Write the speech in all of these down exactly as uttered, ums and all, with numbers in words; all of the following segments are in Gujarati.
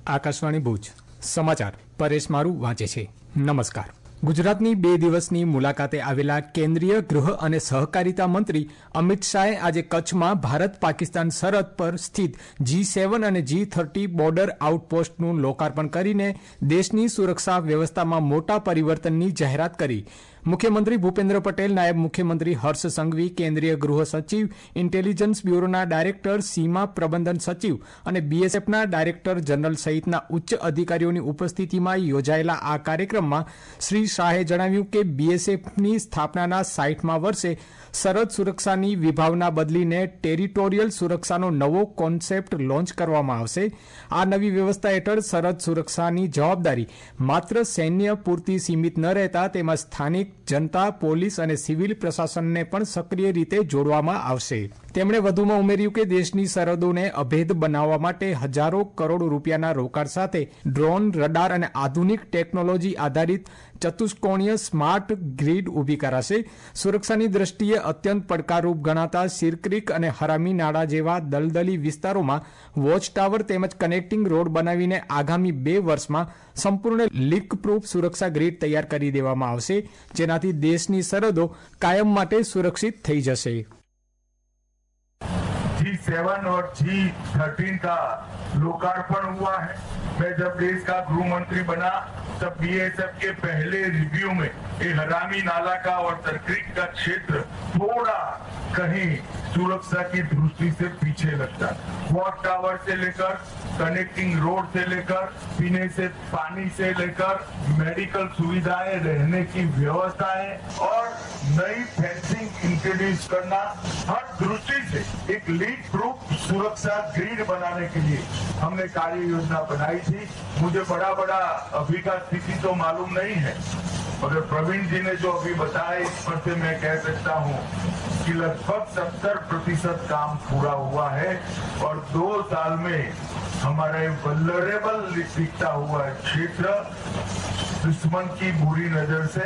આકાશવાણી ભુજ સમાચાર પરેશ મારુ વાંચે છે. નમસ્કાર. ગુજરાતની બે દિવસની મુલાકાતે આવેલા કેન્દ્રીય ગૃહ અને સહકારિતા મંત્રી અમિત શાહે આજે કચ્છમાં ભારત પાકિસ્તાન સરહદ પર સ્થિત જી સેવન અને જી થર્ટી બોર્ડર આઉટપોસ્ટનું લોકાર્પણ કરીને દેશની સુરક્ષા વ્યવસ્થામાં મોટા પરિવર્તનની જાહેરાત કરી. મુખ્યમંત્રી ભૂપેન્દ્ર પટેલ, નાયબ મુખ્યમંત્રી હર્ષ સંઘવી, કેન્દ્રીય ગૃહ સચિવ, ઇન્ટેલિજન્સ બ્યુરોના ડાયરેક્ટર, સીમા પ્રબંધન સચિવ અને બીએસએફના ડાયરેક્ટર જનરલ સહિતના ઉચ્ચ અધિકારીઓની ઉપસ્થિતિમાં યોજાયેલા આ કાર્યક્રમમાં શ્રી શાહે જણાવ્યું કે બીએસએફની સ્થાપનાના સાઠમા વર્ષે સરહદ સુરક્ષાની વિભાવના બદલીને ટેરિટોરિયલ સુરક્ષાનો નવો કોન્સેપ્ટ લોન્ચ કરવામાં આવશે. આ નવી વ્યવસ્થા હેઠળ સરહદ સુરક્ષાની જવાબદારી માત્ર સૈન્ય પૂરતી સીમિત ન રહેતા તેમાં સ્થાનિક જનતા, પોલીસ અને સિવિલ પ્રશાસનને પણ સક્રિય રીતે જોડવામાં આવશે. તેમણે વધુમાં ઉમેર્યું કે દેશની સરહદોને અભેદ બનાવવા માટે હજારો કરોડ રૂપિયાના રોકાણ સાથે ડ્રોન, રડાર અને આધુનિક ટેકનોલોજી આધારિત ચતુષ્કોણીય સ્માર્ટ ગ્રીડ ઊભી કરાશે. સુરક્ષાની દ્રષ્ટિએ અત્યંત પડકારરૂપ ગણાતા સિરક્રીક અને હરામી નાળા જેવા દલદલી વિસ્તારોમાં વોચ ટાવર તેમજ કનેક્ટિંગ રોડ બનાવીને આગામી બે વર્ષમાં સંપૂર્ણ લીક પ્રૂફ સુરક્ષા ગ્રીડ તૈયાર કરી દેવામાં આવશે, જેનાથી દેશની સરહદો કાયમ માટે સુરક્ષિત થઈ જશે. जी सेवन और जी थर्टीन का लोकार्पण हुआ है. मैं जब देश का गृह मंत्री बना तब बीएसएफ के पहले रिव्यू में ये हरामी नाला का और तरक्रीक का क्षेत्र थोड़ा कहीं सुरक्षा की दृष्टि से पीछे लगता. वॉच टावर से लेकर कनेक्टिंग रोड से लेकर पीने से पानी से लेकर मेडिकल सुविधाएं, रहने की व्यवस्थाएं और नई फेंसिंग इंट्रोड्यूस करना, हर दृष्टि से एक लीक प्रूफ सुरक्षा ग्रिड बनाने के लिए हमने कार्य योजना बनाई थी. मुझे बड़ा बड़ा अभी का स्थिति तो मालूम नहीं है, मगर प्रवीण जी ने जो अभी बताया इस पर से मैं कह सकता हूँ कि लगभग सत्तर प्रतिशत काम पूरा हुआ है और दो साल में हमारे वल्नरेबल दिखता हुआ क्षेत्र दुश्मन की बुरी नजर से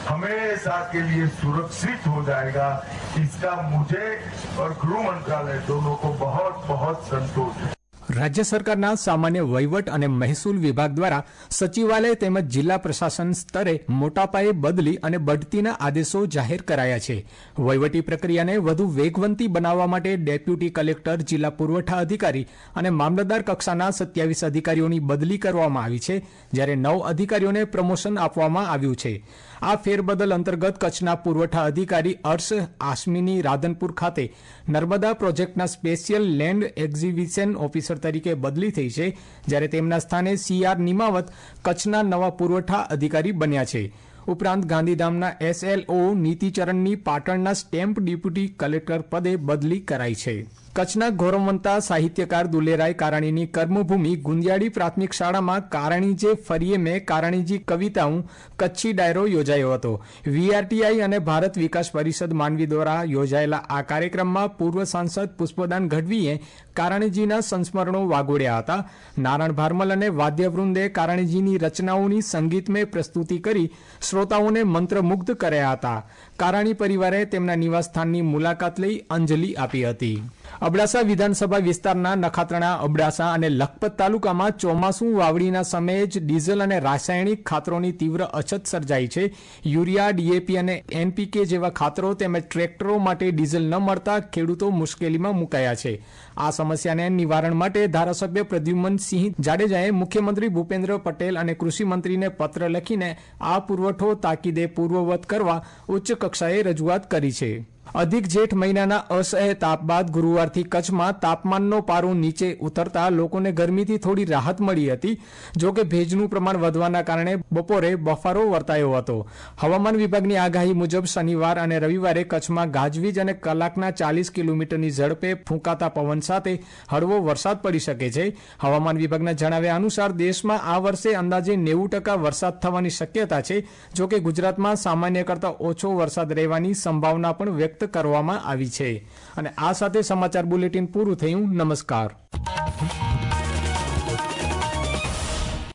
हमेशा के लिए सुरक्षित हो जाएगा. इसका मुझे और गृह मंत्रालय दोनों को बहुत बहुत संतोष है. રાજ્ય સરકારના સામાન્ય વહીવટ અને મહેસૂલ વિભાગ દ્વારા સચિવાલય તેમજ જિલ્લા પ્રશાસન સ્તરે મોટા પાયે બદલી અને બઢતીના આદેશો જાહેર કરાયા છે. વહીવટી પ્રક્રિયાને વધુ વેગવંતી બનાવવા માટે ડેપ્યુટી કલેક્ટર, જિલ્લા પુરવઠા અધિકારી અને મામલતદાર કક્ષાના સત્યાવીસ અધિકારીઓની બદલી કરવામાં આવી છે, જ્યારે નવ અધિકારીઓને પ્રમોશન આપવામાં આવ્યું છે. આ ફેરબદલ અંતર્ગત કચ્છના પુરવઠા અધિકારી અર્શ આશમીની રાધનપુર ખાતે નર્મદા પ્રોજેક્ટના સ્પેશિયલ લેન્ડ એક્ઝિબિશન ઓફિસર તરીકે બદલી થઈ છે, જ્યારે તેમના સ્થાને સી આર નિમાવત કચ્છના નવા પુરવઠા અધિકારી બન્યા છે. ઉપરાંત ગાંધીધામના એસએલઓ નીતિચરણની પાટણના સ્ટેમ્પ ડેપ્યુટી કલેક્ટર પદે બદલી કરાઈ છે. કચ્છના ગૌરવવંતા સાહિત્યકાર દુલેરાય કારાણીની કર્મભૂમિ ગુંદિયાળી પ્રાથમિક શાળામાં કારાણીજે ફરીએ મેં કારાણીજી કવિતાઓ કચ્છી ડાયરો યોજાયો હતો. વીઆરટીઆઈ અને ભારત વિકાસ પરિષદ માંડવી દ્વારા યોજાયેલા આ કાર્યક્રમમાં પૂર્વ સાંસદ પુષ્પદાન ગઢવીએ કારાણીજીના સંસ્મરણો વાગોડ્યા હતા. નારાયણ ભારમલ અને વાદ્યવૃંદે કારાણીજીની રચનાઓની સંગીતમય પ્રસ્તુતિ કરી શ્રોતાઓને મંત્રમુગ્ધ કર્યા હતા. કારાણી પરિવારે તેમના નિવાસસ્થાનની મુલાકાત લઈ અંજલિ આપી હતી. અબડાસા વિધાનસભા વિસ્તારના નખાત્રાણા, અબડાસા અને લખપત તાલુકામાં ચોમાસું વાવડીના સમયે જ ડીઝલ અને રાસાયણિક ખાતરોની તીવ્ર અછત સર્જાઈ છે. યુરિયા, ડીએપી અને એનપીકે જેવા ખાતરો તેમજ ટ્રેક્ટરો માટે ડીઝલ ન મળતા ખેડૂતો મુશ્કેલીમાં મુકાયા છે. આ સમસ્યાને નિવારણ માટે ધારાસભ્ય પ્રદ્યુમનસિંહ જાડેજાએ મુખ્યમંત્રી ભૂપેન્દ્ર પટેલ અને કૃષિમંત્રીને પત્ર લખીને આ પુરવઠો તાકીદે પૂર્વવત કરવા ઉચ્ચ કક્ષાએ રજૂઆત કરી છે. અધિક જેઠ મહિનાના અસહ્ય તાપ બાદ ગુરુવારથી કચ્છમાં તાપમાનનો પારો નીચે ઉતરતા લોકોને ગરમીથી થોડી રાહત મળી હતી. જોકે ભેજનું પ્રમાણ વધવાના કારણે બપોરે બફારો વર્તાયો હતો. હવામાન વિભાગની આગાહી મુજબ શનિવાર અને રવિવારે કચ્છમાં ગાજવીજ અને કલાકના ચાલીસ કિલોમીટરની ઝડપે ફૂંકાતા પવન સાથે હળવો વરસાદ પડી શકે છે. હવામાન વિભાગના જણાવ્યા અનુસાર દેશમાં આ વર્ષે અંદાજે નેવું ટકા વરસાદ થવાની શક્યતા છે. જોકે ગુજરાતમાં સામાન્ય કરતાં ઓછો વરસાદ રહેવાની સંભાવના પણ વ્યક્ત કરવામાં આવી છે. અને આ સાથે સમાચાર બુલેટિન પૂરું થયું. નમસ્કાર.